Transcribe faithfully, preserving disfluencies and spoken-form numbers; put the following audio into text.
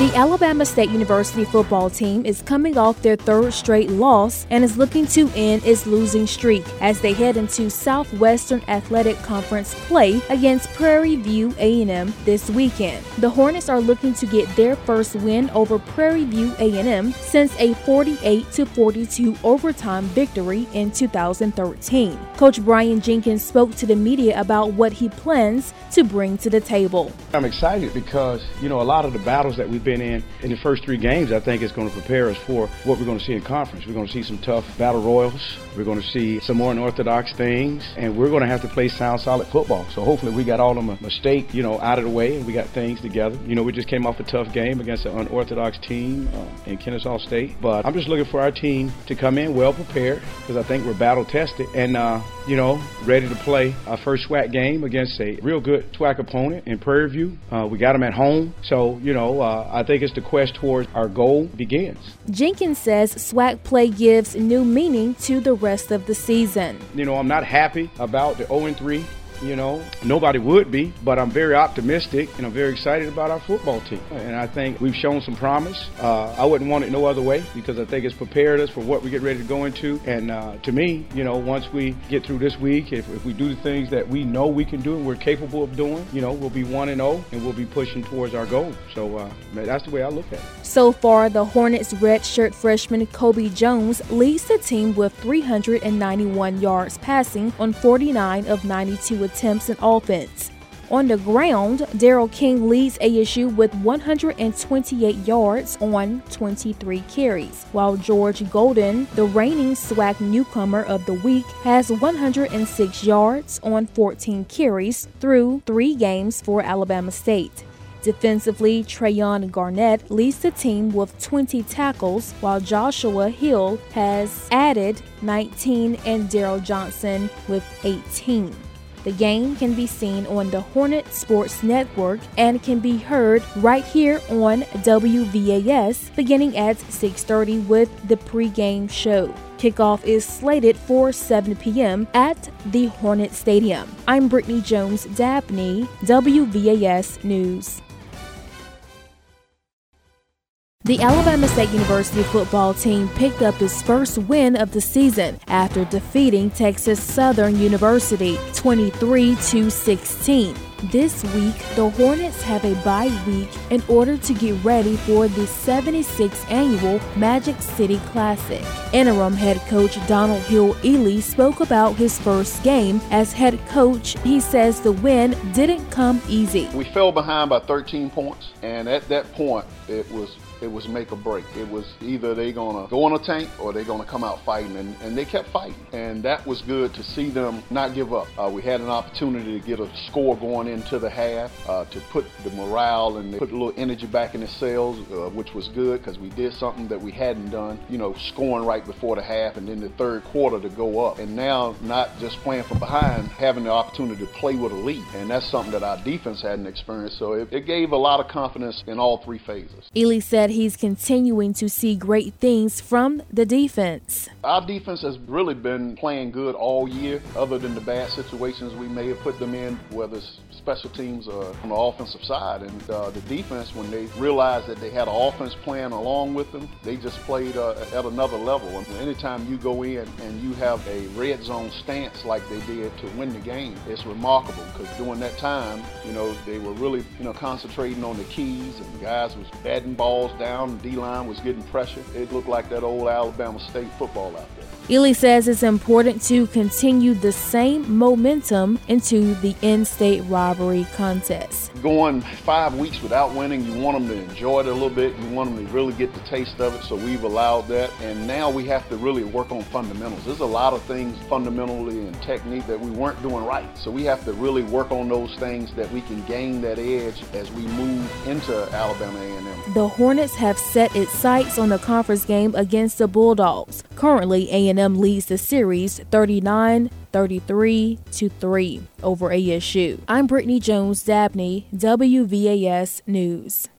The Alabama State University football team is coming off their third straight loss and is looking to end its losing streak as they head into Southwestern Athletic Conference play against Prairie View A and M this weekend. The Hornets are looking to get their first win over Prairie View A and M since a forty-eight to forty-two overtime victory in two thousand thirteen. Coach Brian Jenkins spoke to the media about what he plans to bring to the table. I'm excited because, you know, a lot of the battles that we've been in in the first three games, I think is going to prepare us for what we're going to see in conference. We're going to see some tough battle royals. We're going to see some more unorthodox things, and we're going to have to play sound, solid football. So hopefully we got all the mistake, you know, out of the way, and we got things together. You know, we just came off a tough game against an unorthodox team uh, in Kennesaw State. But I'm just looking for our team to come in well prepared because I think we're battle tested and, uh, you know, ready to play our first SWAC game against a real good SWAC opponent in Prairie View. Uh, we got them at home. So, you know, uh, I think it's the quest towards our goal begins. Jenkins says SWAC play gives new meaning to the rest of the season. You know, I'm not happy about the oh and three. You know, nobody would be, but I'm very optimistic and I'm very excited about our football team. And I think we've shown some promise. Uh, I wouldn't want it no other way because I think it's prepared us for what we get ready to go into. And uh, to me, you know, once we get through this week, if, if we do the things that we know we can do and we're capable of doing, you know, we'll be one and oh and we'll be pushing towards our goal. So uh, that's the way I look at it. So far, the Hornets redshirt freshman Kobe Jones leads the team with three hundred ninety-one yards passing on forty-nine of ninety-two attempts in offense. On the ground, Daryl King leads A S U with one hundred twenty-eight yards on twenty-three carries, while George Golden, the reigning SWAC newcomer of the week, has one hundred six yards on fourteen carries through three games for Alabama State. Defensively, Trayon Garnett leads the team with twenty tackles, while Joshua Hill has added nineteen and Daryl Johnson with eighteen. The game can be seen on the Hornet Sports Network and can be heard right here on W V A S beginning at six thirty with the pregame show. Kickoff is slated for seven p.m. at the Hornet Stadium. I'm Brittany Jones-Dabney, W V A S News. The Alabama State University football team picked up its first win of the season after defeating Texas Southern University twenty-three to sixteen. This week, the Hornets have a bye week in order to get ready for the seventy-sixth annual Magic City Classic. Interim head coach Donald Hill-Ely spoke about his first game as head coach. He says the win didn't come easy. We fell behind by thirteen points, and at that point, it was It was make or break. It was either they gonna go on a tank or they gonna come out fighting, and, and they kept fighting. And that was good to see them not give up. Uh, we had an opportunity to get a score going into the half, uh, to put the morale and put a little energy back in the cells, uh, which was good because we did something that we hadn't done, you know, scoring right before the half and then the third quarter to go up. And now not just playing from behind, having the opportunity to play with a lead. And that's something that our defense hadn't experienced. So it, it gave a lot of confidence in all three phases. Ely said he's continuing to see great things from the defense. Our defense has really been playing good all year, other than the bad situations we may have put them in, whether it's special teams or on the offensive side. And uh, the defense, when they realized that they had an offense playing along with them, they just played uh, at another level. And anytime you go in and you have a red zone stance like they did to win the game, it's remarkable because during that time, you know, they were really, you know, concentrating on the keys, and the guys was batting balls down. D-line was getting pressure. It looked like that old Alabama State football out there. Ely says it's important to continue the same momentum into the in-state rivalry contest. Going five weeks without winning, you want them to enjoy it a little bit. You want them to really get the taste of it, so we've allowed that. And now we have to really work on fundamentals. There's a lot of things fundamentally and technique that we weren't doing right. So we have to really work on those things that we can gain that edge as we move into Alabama A and M. The Hornets have set its sights on the conference game against the Bulldogs. Currently, A and M leads the series thirty-nine thirty-three to three over A S U. I'm Brittany Jones-Dabney, W V A S News.